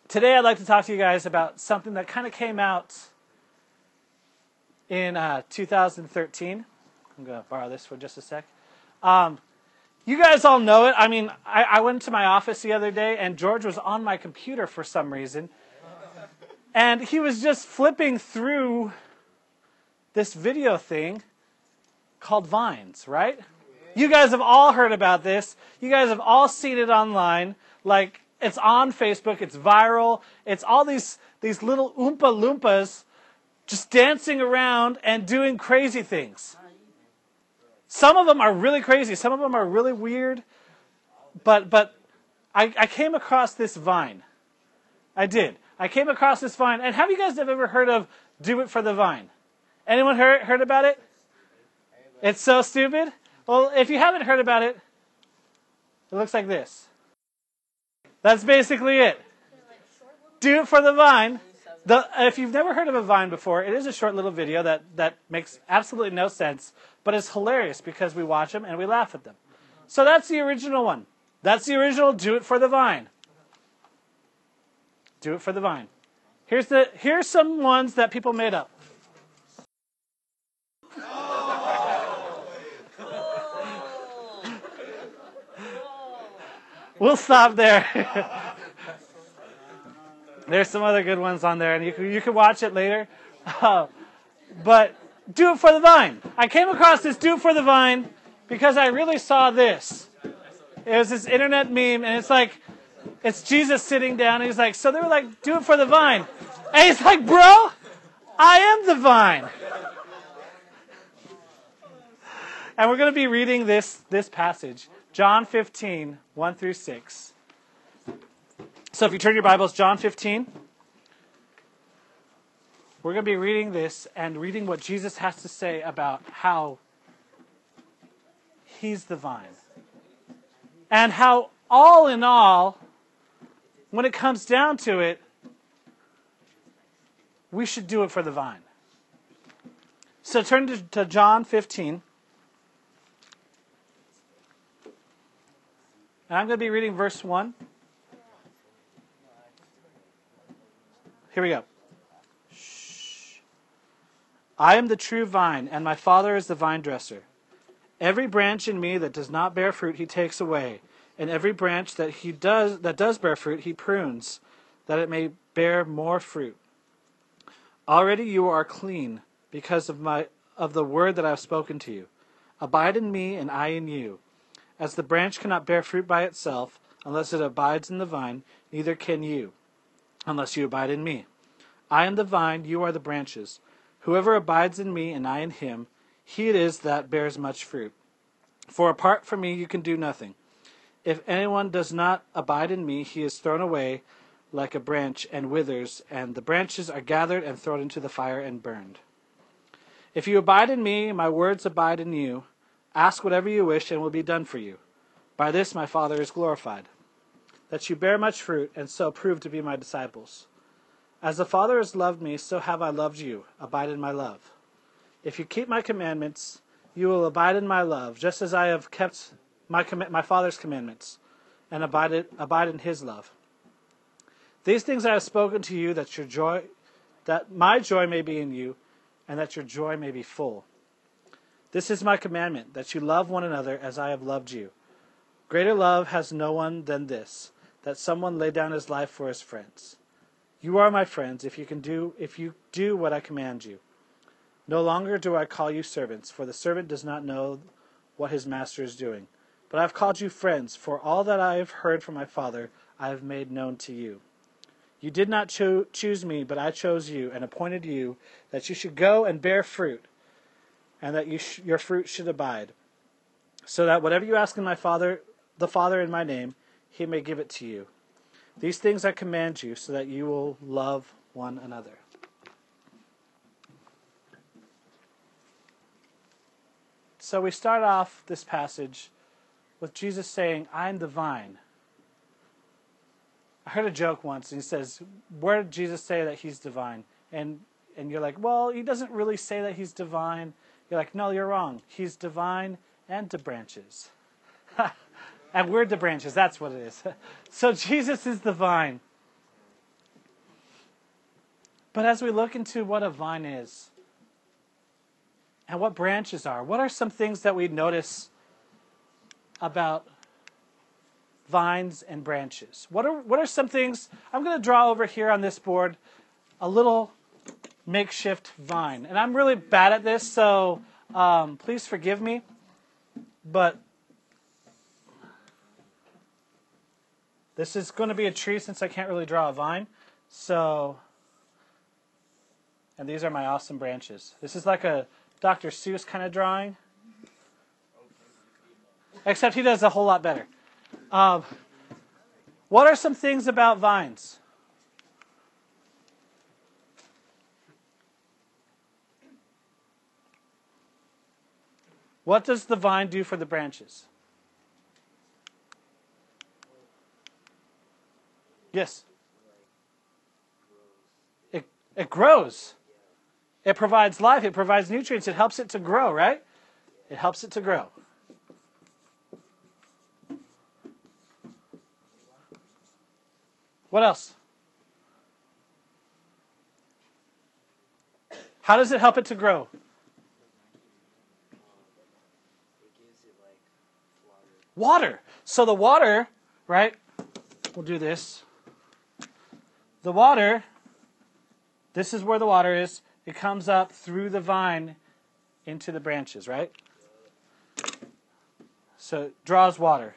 Today I'd like to talk to you guys about something that kind of came out in 2013. I'm going to borrow this for just a sec. You guys all know it. I mean, I went to my office the other day, and George was on my computer for some reason. And he was just flipping through this video thing called Vines, right? You guys have all heard about this. You guys have all seen it online. Like, it's on Facebook. It's viral. It's all these little Oompa Loompas just dancing around and doing crazy things. Some of them are really crazy. Some of them are really weird. But I came across this Vine. I did. I came across this Vine. And have you guys ever heard of Do It for the Vine? Anyone heard about it? It's so stupid. Well, if you haven't heard about it, it looks like this. That's basically it. Do it for the Vine. If you've never heard of a Vine before, it is a short little video that makes absolutely no sense, but it's hilarious because we watch them and we laugh at them. So that's the original one. That's the original Do It for the Vine. Do It for the Vine. Here's some ones that people made up. We'll stop there. There's some other good ones on there, and you can watch it later. But Do It for the Vine. I came across this Do It for the Vine because I really saw this. It was this internet meme, and it's Jesus sitting down, and he's like, so they were like, do it for the vine. And he's like, bro, I am the vine. And we're going to be reading this passage, John 15, 1 through 6. So if you turn your Bibles, John 15, we're going to be reading this and reading what Jesus has to say about how he's the vine. And how, all in all, when it comes down to it, we should do it for the vine. So turn to John 15. And I'm going to be reading verse 1. Here we go. Shh. I am the true vine, and my Father is the vine dresser. Every branch in me that does not bear fruit, he takes away. And every branch that does bear fruit, he prunes, that it may bear more fruit. Already you are clean because of the word that I have spoken to you. Abide in me, and I in you. As the branch cannot bear fruit by itself, unless it abides in the vine, neither can you, unless you abide in me. I am the vine, you are the branches. Whoever abides in me, and I in him, he it is that bears much fruit. For apart from me you can do nothing. If anyone does not abide in me, he is thrown away like a branch and withers, and the branches are gathered and thrown into the fire and burned. If you abide in me, my words abide in you. Ask whatever you wish, and it will be done for you. By this my Father is glorified, that you bear much fruit, and so prove to be my disciples. As the Father has loved me, so have I loved you. Abide in my love. If you keep my commandments, you will abide in my love, just as I have kept my Father's commandments, and abide in his love. These things I have spoken to you, that my joy may be in you, and that your joy may be full. This is my commandment, that you love one another as I have loved you. Greater love has no one than this, that someone lay down his life for his friends. You are my friends if you do what I command you. No longer do I call you servants, for the servant does not know what his master is doing. But I have called you friends, for all that I have heard from my Father I have made known to you. You did not choose me, but I chose you and appointed you that you should go and bear fruit, and that your fruit should abide, so that whatever you ask in the Father in my name, he may give it to you. These things I command you, so that you will love one another. So we start off this passage with Jesus saying, I'm the vine. I heard a joke once, and he says, where did Jesus say that he's divine? And you're like, well, he doesn't really say that he's divine. You're like, no, you're wrong. He's divine and the branches. And we're the branches, that's what it is. So Jesus is the vine. But as we look into what a vine is and what branches are, what are some things that we notice about vines and branches? What are some things? I'm going to draw over here on this board a little makeshift vine. And I'm really bad at this, so please forgive me. But this is going to be a tree since I can't really draw a vine. So, and these are my awesome branches. This is like a Dr. Seuss kind of drawing. Except he does a whole lot better. What are some things about vines? What does the vine do for the branches? Yes. It grows. It provides life. It provides nutrients. It helps it to grow, right? It helps it to grow. What else? How does it help it to grow? Water. So the water, right? We'll do this. The water, this is where the water is. It comes up through the vine into the branches, right? So it draws water.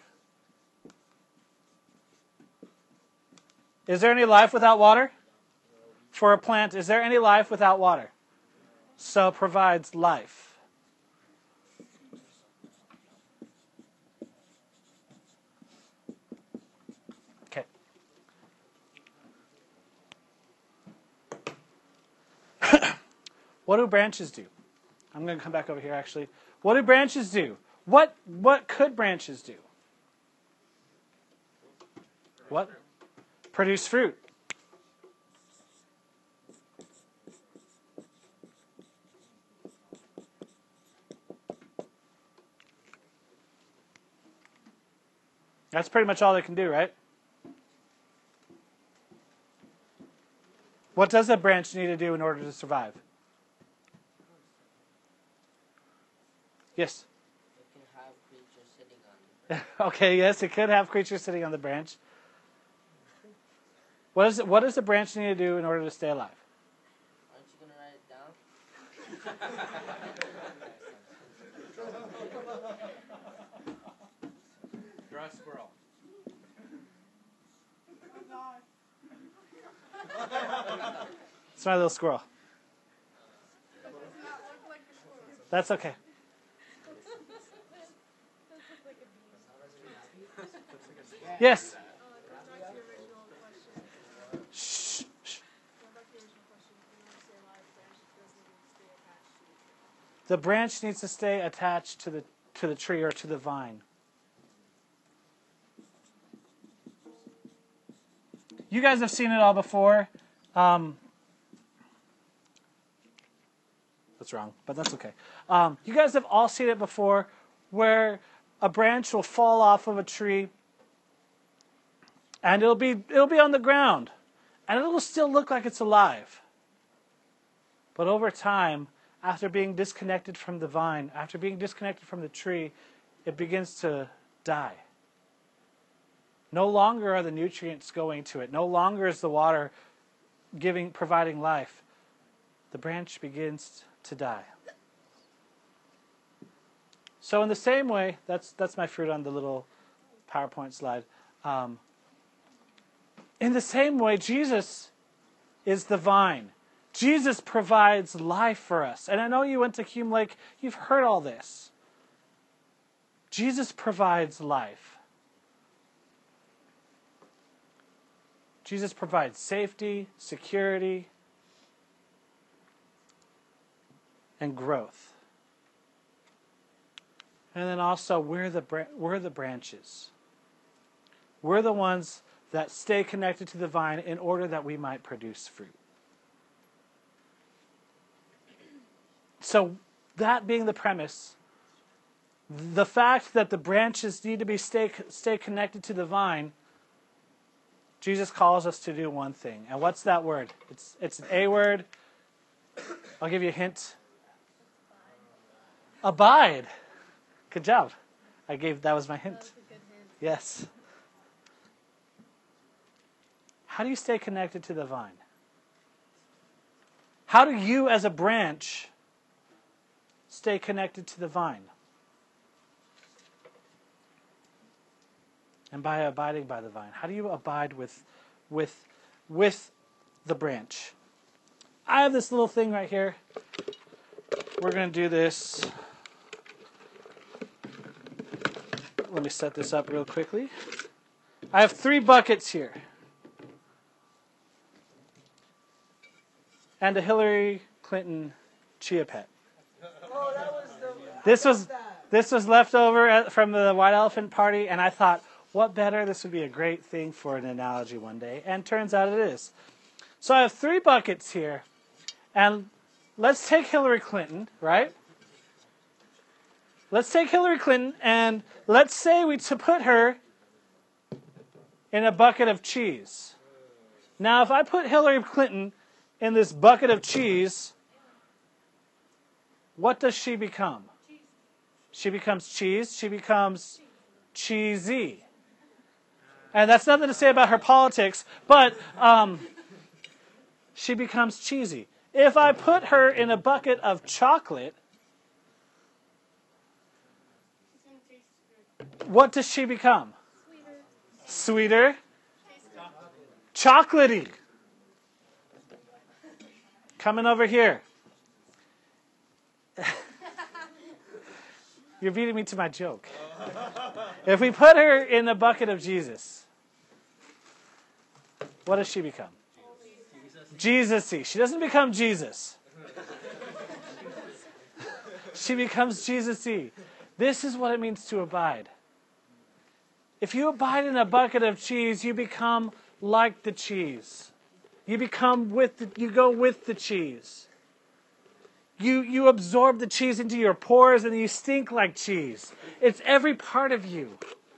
Is there any life without water? For a plant, is there any life without water? So it provides life. Okay. What do branches do? I'm going to come back over here, actually. What do branches do? What could branches do? What? Produce fruit. That's pretty much all they can do, right? What does a branch need to do in order to survive? Yes? It can have creatures sitting on it. Okay, yes, it could have creatures sitting on the branch. What does the branch need to do in order to stay alive? Aren't you going to write it down? Draw a squirrel. It's my little squirrel. That's okay. Yes. Shh. The branch needs to stay attached to the tree or to the vine. You guys have seen it all before. That's wrong, but that's okay. You guys have all seen it before, where a branch will fall off of a tree, and it'll be on the ground, and it'll still look like it's alive. But over time, after being disconnected from the vine, after being disconnected from the tree, it begins to die. No longer are the nutrients going to it. No longer is the water providing life. The branch begins to die. So in the same way, that's my fruit on the little PowerPoint slide. In the same way, Jesus is the vine. Jesus provides life for us. And I know you went to Hume Lake, you've heard all this. Jesus provides life. Jesus provides safety, security, and growth. And then also, we're the branches. We're the ones that stay connected to the vine in order that we might produce fruit. So, that being the premise, the fact that the branches need to stay connected to the vine Jesus calls us to do one thing. And what's that word? It's an A word. I'll give you a hint. Abide. Good job. That was my hint. That was a good hint. Yes. How do you stay connected to the vine? How do you, as a branch, stay connected to the vine? And by abiding by the vine, how do you abide with the branch? I have this little thing right here. We're going to do this. Let me set this up real quickly. I have 3 buckets here. And a Hillary Clinton chia pet. Oh, that was the. This was left over from the White Elephant Party, and I thought, what better? This would be a great thing for an analogy one day. And turns out it is. So I have 3 buckets here. And let's take Hillary Clinton, right? Let's take Hillary Clinton, and let's say we to put her in a bucket of cheese. Now, if I put Hillary Clinton in this bucket of cheese, what does she become? She becomes cheese. She becomes cheesy. And that's nothing to say about her politics, but she becomes cheesy. If I put her in a bucket of chocolate, what does she become? Sweeter. Chocolatey. Coming over here. You're beating me to my joke. If we put her in a bucket of Jesus, what does she become? Jesus-y. She doesn't become Jesus. She becomes Jesus-y. This is what it means to abide. If you abide in a bucket of cheese, you become like the cheese. You go with the cheese. You absorb the cheese into your pores and you stink like cheese. It's every part of you.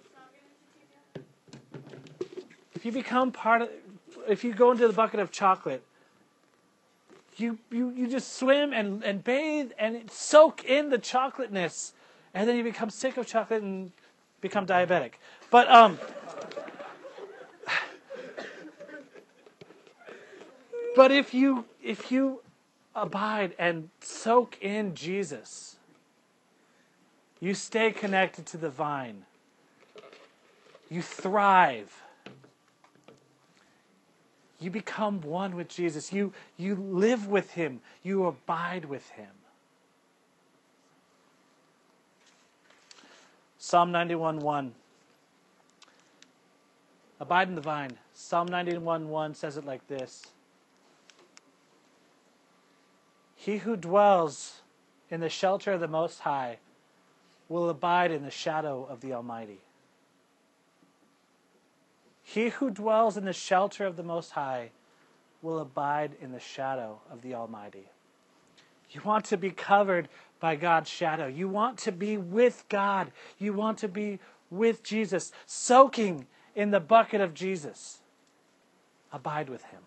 If you if you go into the bucket of chocolate, you just swim and bathe and soak in the chocolateness, and then you become sick of chocolate and become diabetic. But if you abide and soak in Jesus, you stay connected to the vine. You thrive. You become one with Jesus. You live with him. You abide with him. Psalm 91:1. Abide in the vine. Psalm 91:1 says it like this. He who dwells in the shelter of the Most High will abide in the shadow of the Almighty. He who dwells in the shelter of the Most High will abide in the shadow of the Almighty. You want to be covered by God's shadow. You want to be with God. You want to be with Jesus, soaking in the bucket of Jesus. Abide with him.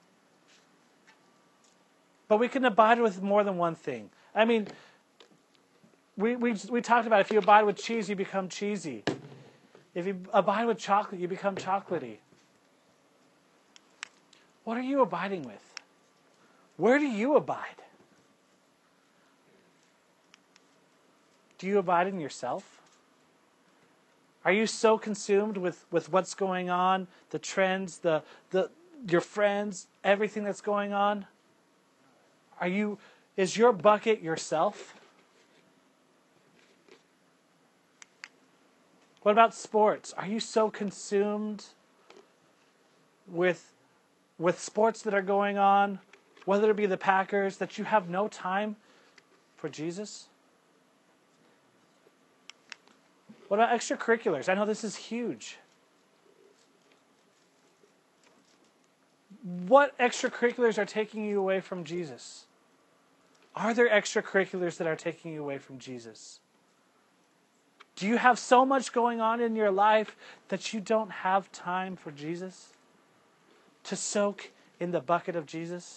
But we can abide with more than one thing. I mean, we talked about if you abide with cheese, you become cheesy. If you abide with chocolate, you become chocolatey. What are you abiding with? Where do you abide? Do you abide in yourself? Are you so consumed with what's going on, the trends, your friends, everything that's going on? Is your bucket yourself? What about sports? Are you so consumed with sports that are going on, whether it be the Packers, that you have no time for Jesus? What about extracurriculars? I know this is huge. What extracurriculars are taking you away from Jesus? Are there extracurriculars that are taking you away from Jesus? Do you have so much going on in your life that you don't have time for Jesus? to soak in the bucket of Jesus?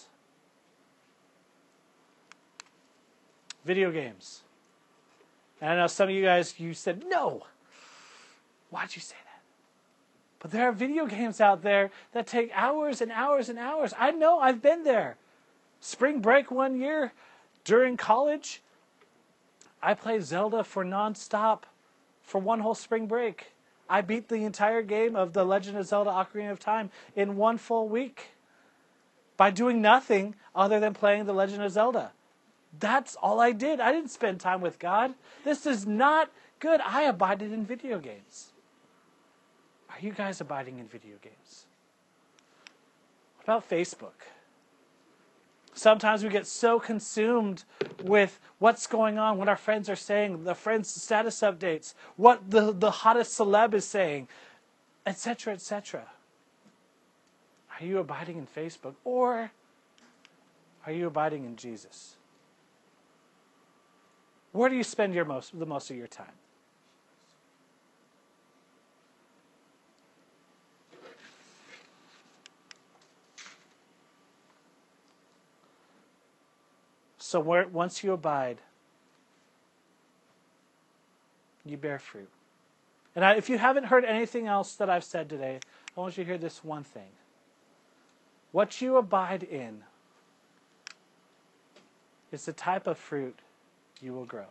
Video games. And I know some of you guys, you said, no. Why'd you say that? But there are video games out there that take hours and hours and hours. I know, I've been there. Spring break one year during college, I played Zelda for nonstop for one whole spring break. I beat the entire game of The Legend of Zelda Ocarina of Time in one full week by doing nothing other than playing The Legend of Zelda. That's all I did. I didn't spend time with God. This is not good. I abided in video games. Are you guys abiding in video games? What about Facebook? Sometimes we get so consumed with what's going on, what our friends are saying, the friends' status updates, what the hottest celeb is saying, etc., etc. Are you abiding in Facebook, or are you abiding in Jesus? Where do you spend the most of your time? So once you abide, you bear fruit. And if you haven't heard anything else that I've said today, I want you to hear this one thing. What you abide in is the type of fruit you will grow.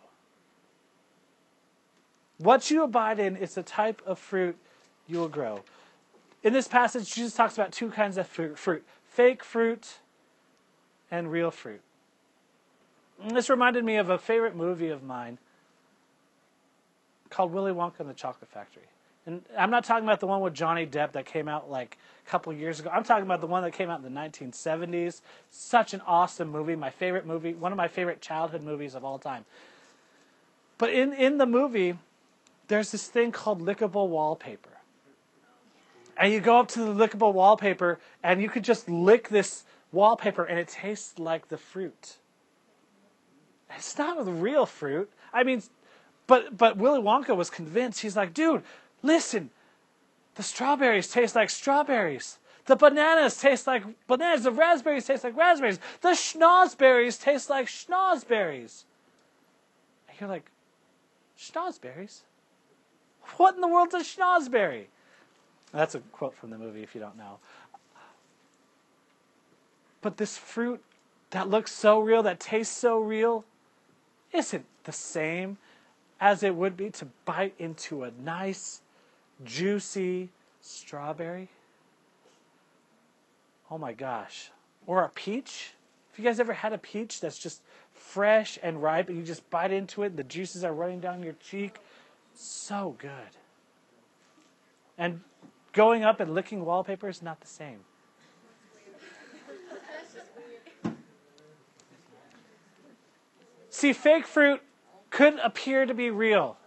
What you abide in is the type of fruit you will grow. In this passage, Jesus talks about two kinds of fruit. Fake fruit and real fruit. And this reminded me of a favorite movie of mine called Willy Wonka and the Chocolate Factory. And I'm not talking about the one with Johnny Depp that came out like a couple years ago. I'm talking about the one that came out in the 1970s. Such an awesome movie. My favorite movie. One of my favorite childhood movies of all time. But in the movie, there's this thing called lickable wallpaper. And you go up to the lickable wallpaper and you could just lick this wallpaper and it tastes like the fruit. It's not the real fruit. I mean, but Willy Wonka was convinced. He's like, dude, listen, the strawberries taste like strawberries. The bananas taste like bananas. The raspberries taste like raspberries. The schnozberries taste like schnozberries. And you're like, schnozberries? What in the world's a schnozberry? That's a quote from the movie if you don't know. But this fruit that looks so real, that tastes so real, isn't the same as it would be to bite into a nice, juicy strawberry. Oh my gosh. Or a peach. Have you guys ever had a peach that's just fresh and ripe and you just bite into it and the juices are running down your cheek? So good. And going up and licking wallpaper is not the same. See, fake fruit could appear to be real.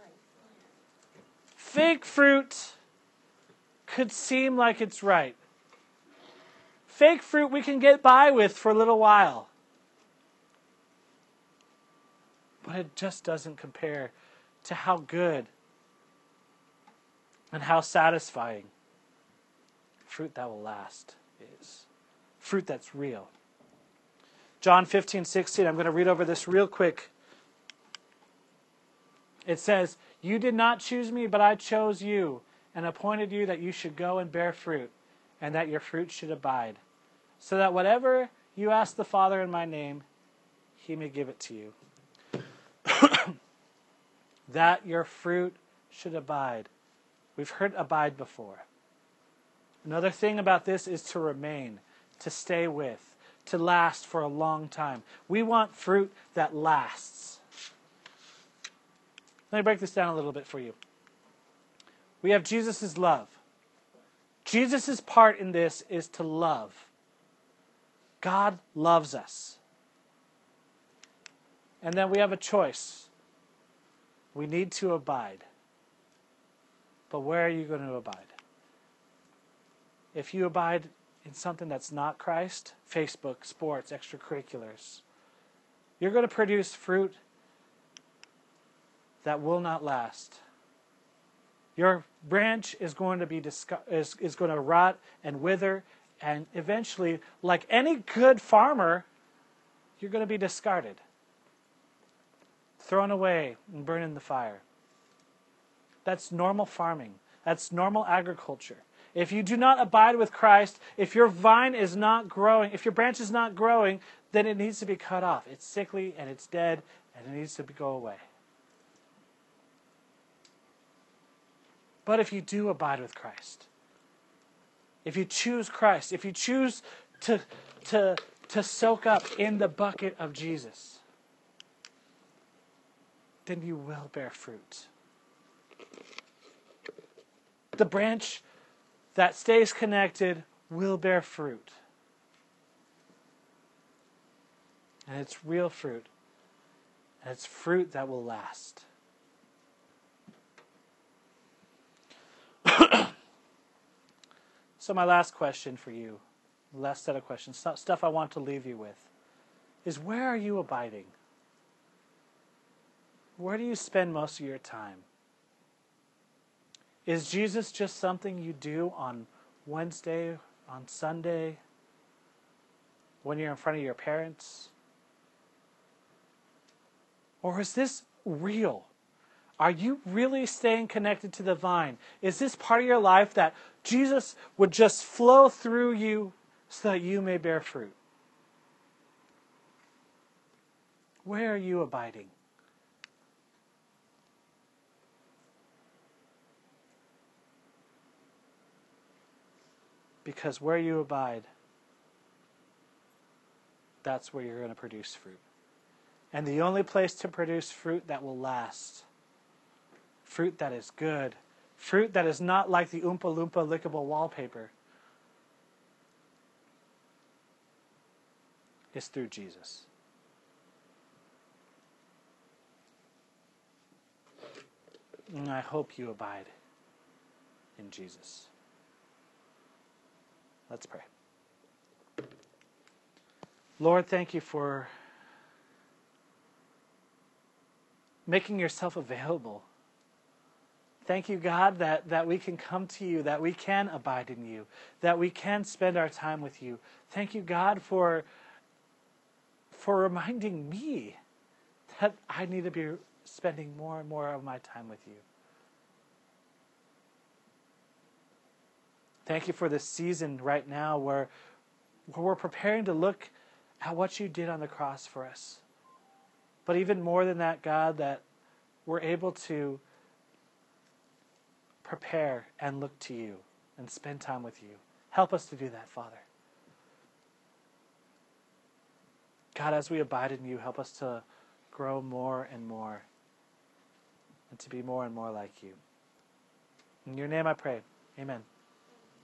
Fake fruit could seem like it's right. Fake fruit we can get by with for a little while. But it just doesn't compare to how good and how satisfying fruit that will last is. Fruit that's real. John 15:16, I'm going to read over this real quick. It says, "You did not choose me, but I chose you and appointed you that you should go and bear fruit, and that your fruit should abide, so that whatever you ask the Father in my name, he may give it to you." That your fruit should abide. We've heard abide before. Another thing about this is to remain, to stay with, to last for a long time. We want fruit that lasts. Let me break this down a little bit for you. We have Jesus' love. Jesus' part in this is to love. God loves us. And then we have a choice. We need to abide. But where are you going to abide? If you abide in something that's not Christ, Facebook, sports, extracurriculars, you're going to produce fruit that will not last. Your branch is going to be is going to rot and wither And eventually, like any good farmer, you're going to be discarded, thrown away, and burned in the fire. That's normal farming. That's normal agriculture. If you do not abide with Christ, if your vine is not growing, if your branch is not growing, then it needs to be cut off. It's sickly and it's dead and it needs to go away. But if you do abide with Christ, if you choose Christ, if you choose to soak up in the bucket of Jesus, then you will bear fruit. The branch that stays connected will bear fruit. And it's real fruit. And it's fruit that will last. So my last question for you, the last set of questions, stuff I want to leave you with, is where are you abiding? Where do you spend most of your time? Is Jesus just something you do on Wednesday, on Sunday, when you're in front of your parents? Or is this real? Are you really staying connected to the vine? Is this part of your life that Jesus would just flow through you so that you may bear fruit? Where are you abiding? Because where you abide, that's where you're going to produce fruit. And the only place to produce fruit that will last, fruit that is good, fruit that is not like the Oompa Loompa lickable wallpaper, is through Jesus. And I hope you abide in Jesus. Let's pray. Lord, thank you for making yourself available. Thank you, God, that we can come to you, that we can abide in you, that we can spend our time with you. Thank you, God, for reminding me that I need to be spending more and more of my time with you. Thank you for this season right now where we're preparing to look at what you did on the cross for us. But even more than that, God, that we're able to prepare and look to you and spend time with you. Help us to do that, Father. God, as we abide in you, help us to grow more and more and to be more and more like you. In your name I pray. Amen.